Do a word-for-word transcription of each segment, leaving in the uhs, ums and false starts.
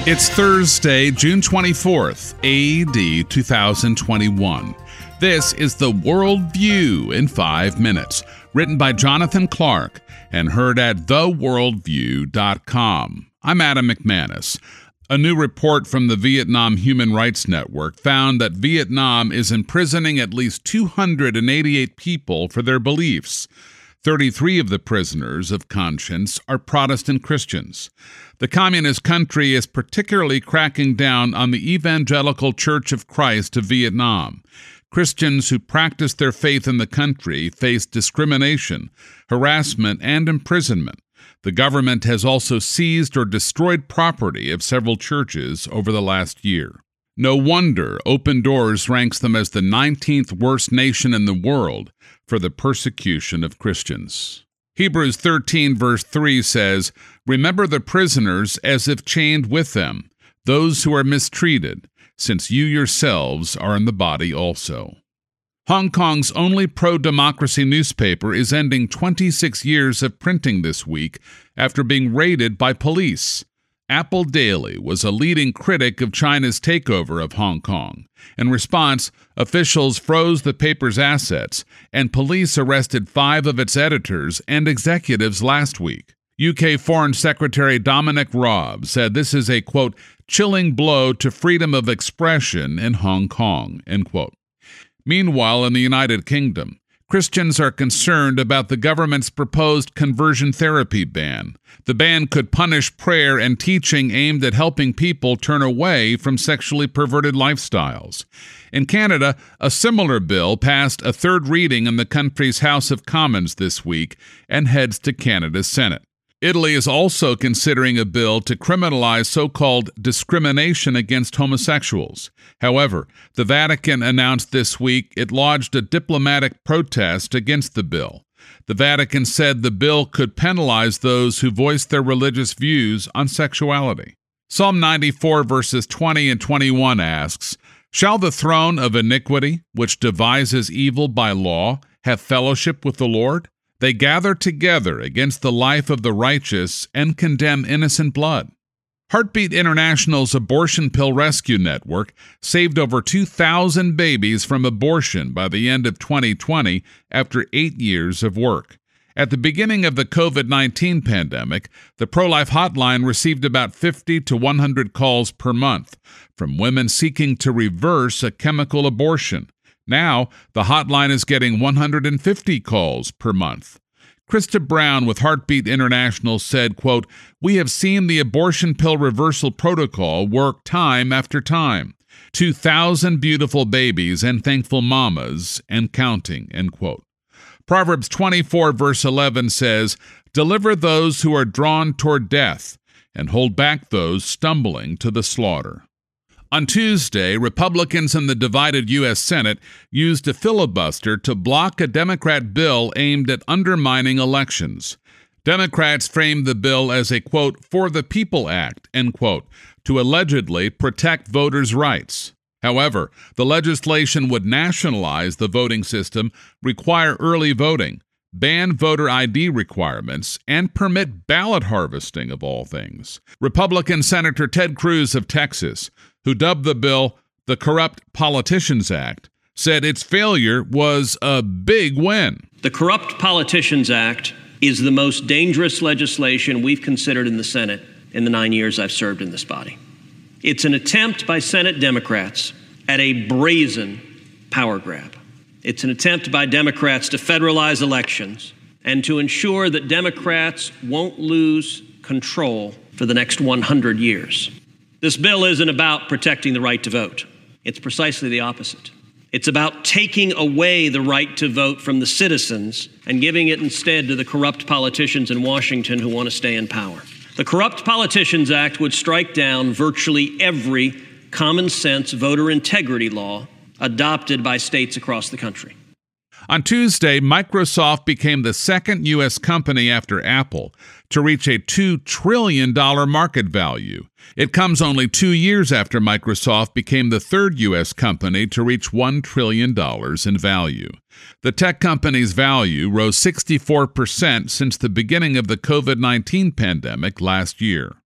It's Thursday, June twenty-fourth, A D two thousand twenty-one. This is the World View in five minutes, written by Jonathan Clark and heard at the world view dot com. I'm Adam McManus. A new report from the Vietnam Human Rights Network found that Vietnam is imprisoning at least two hundred eighty-eight people for their beliefs. thirty-three of the prisoners of conscience are Protestant Christians. The communist country is particularly cracking down on the Evangelical Church of Christ of Vietnam. Christians who practice their faith in the country face discrimination, harassment, and imprisonment. The government has also seized or destroyed property of several churches over the last year. No wonder Open Doors ranks them as the nineteenth worst nation in the world for the persecution of Christians. Hebrews thirteen verse three says, "Remember the prisoners as if chained with them, those who are mistreated, since you yourselves are in the body also." Hong Kong's only pro-democracy newspaper is ending twenty-six years of printing this week after being raided by police. Apple Daily was a leading critic of China's takeover of Hong Kong. In response, officials froze the paper's assets, and police arrested five of its editors and executives last week. U K Foreign Secretary Dominic Raab said this is a, quote, chilling blow to freedom of expression in Hong Kong, end quote. Meanwhile, in the United Kingdom, Christians are concerned about the government's proposed conversion therapy ban. The ban could punish prayer and teaching aimed at helping people turn away from sexually perverted lifestyles. In Canada, a similar bill passed a third reading in the country's House of Commons this week and heads to Canada's Senate. Italy is also considering a bill to criminalize so-called discrimination against homosexuals. However, the Vatican announced this week it lodged a diplomatic protest against the bill. The Vatican said the bill could penalize those who voice their religious views on sexuality. Psalm ninety-four verses twenty and twenty-one asks, "Shall the throne of iniquity, which devises evil by law, have fellowship with the Lord? They gather together against the life of the righteous and condemn innocent blood." Heartbeat International's abortion pill rescue network saved over two thousand babies from abortion by the end of twenty twenty after eight years of work. At the beginning of the covid nineteen pandemic, the Pro-Life Hotline received about fifty to one hundred calls per month from women seeking to reverse a chemical abortion. Now, the hotline is getting one hundred fifty calls per month. Krista Brown with Heartbeat International said, quote, "We have seen the abortion pill reversal protocol work time after time. two thousand beautiful babies and thankful mamas and counting," end quote. Proverbs twenty-four verse eleven says, "Deliver those who are drawn toward death, and hold back those stumbling to the slaughter." On Tuesday, Republicans in the divided U S Senate used a filibuster to block a Democrat bill aimed at undermining elections. Democrats framed the bill as a, quote, "For the People Act," end quote, to allegedly protect voters' rights. However, the legislation would nationalize the voting system, require early voting, ban voter I D requirements, and permit ballot harvesting of all things. Republican Senator Ted Cruz of Texas, who dubbed the bill the Corrupt Politicians Act, said its failure was a big win. The Corrupt Politicians Act is the most dangerous legislation we've considered in the Senate in the nine years I've served in this body. It's an attempt by Senate Democrats at a brazen power grab. It's an attempt by Democrats to federalize elections and to ensure that Democrats won't lose control for the next one hundred years. This bill isn't about protecting the right to vote. It's precisely the opposite. It's about taking away the right to vote from the citizens and giving it instead to the corrupt politicians in Washington who want to stay in power. The Corrupt Politicians Act would strike down virtually every common sense voter integrity law adopted by states across the country. On Tuesday, Microsoft became the second U S company after Apple to reach a two trillion dollars market value. It comes only two years after Microsoft became the third U S company to reach one trillion dollars in value. The tech company's value rose sixty-four percent since the beginning of the covid nineteen pandemic last year.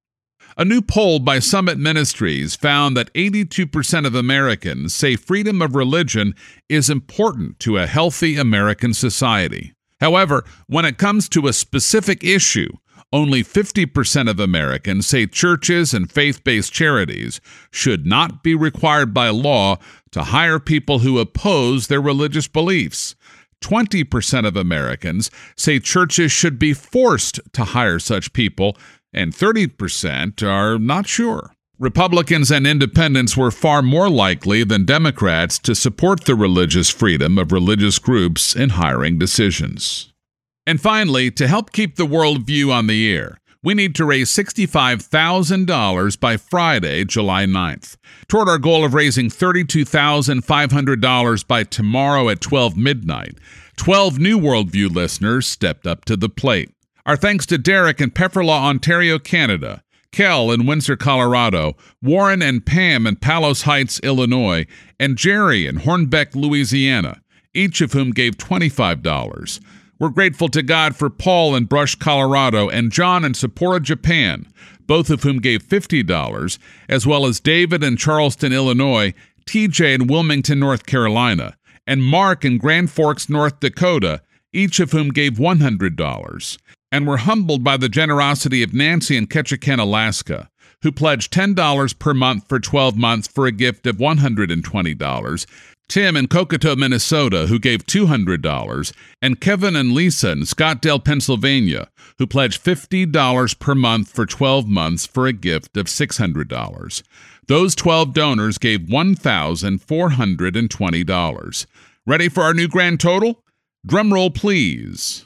A new poll by Summit Ministries found that eighty-two percent of Americans say freedom of religion is important to a healthy American society. However, when it comes to a specific issue, only fifty percent of Americans say churches and faith-based charities should not be required by law to hire people who oppose their religious beliefs. twenty percent of Americans say churches should be forced to hire such people, and thirty percent are not sure. Republicans and independents were far more likely than Democrats to support the religious freedom of religious groups in hiring decisions. And finally, to help keep the worldview on the air, we need to raise sixty-five thousand dollars by Friday, July ninth. Toward our goal of raising thirty-two thousand five hundred dollars by tomorrow at twelve midnight, twelve new Worldview listeners stepped up to the plate. Our thanks to Derek in Pefferlaw, Ontario, Canada, Kel in Windsor, Colorado, Warren and Pam in Palos Heights, Illinois, and Jerry in Hornbeck, Louisiana, each of whom gave twenty-five dollars. We're grateful to God for Paul in Brush, Colorado, and John in Sapporo, Japan, both of whom gave fifty dollars, as well as David in Charleston, Illinois, T J in Wilmington, North Carolina, and Mark in Grand Forks, North Dakota, each of whom gave one hundred dollars. And we're humbled by the generosity of Nancy in Ketchikan, Alaska, who pledged ten dollars per month for twelve months for a gift of one hundred twenty dollars, Tim in Cocoto, Minnesota, who gave two hundred dollars, and Kevin and Lisa in Scottsdale, Pennsylvania, who pledged fifty dollars per month for twelve months for a gift of six hundred dollars. Those twelve donors gave one thousand four hundred twenty dollars. Ready for our new grand total? Drum roll, please.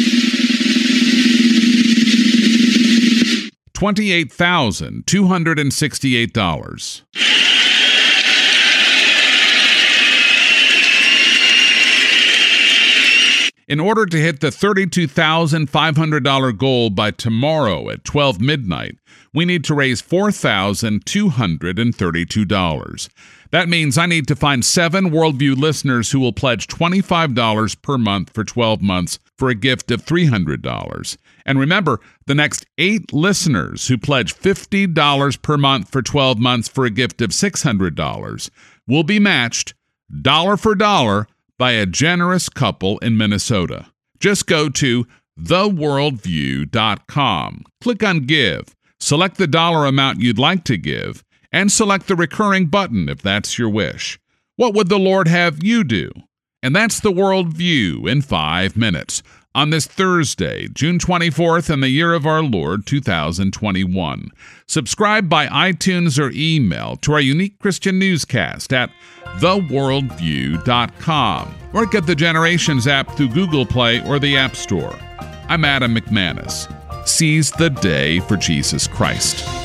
twenty-eight thousand two hundred sixty-eight dollars. In order to hit the thirty-two thousand five hundred dollars goal by tomorrow at twelve midnight, we need to raise four thousand two hundred thirty-two dollars. That means I need to find seven Worldview listeners who will pledge twenty-five dollars per month for twelve months for a gift of three hundred dollars. And remember, the next eight listeners who pledge fifty dollars per month for twelve months for a gift of six hundred dollars will be matched dollar for dollar by a generous couple in Minnesota. Just go to the worldview dot com, click on Give, select the dollar amount you'd like to give, and select the recurring button if that's your wish. What would the Lord have you do? And that's the Worldview in five minutes on this Thursday, June twenty-fourth, in the year of our Lord, two thousand twenty-one. Subscribe by iTunes or email to our unique Christian newscast at the worldview dot com, or get the Generations app through Google Play or the App Store. I'm Adam McManus. Seize the day for Jesus Christ.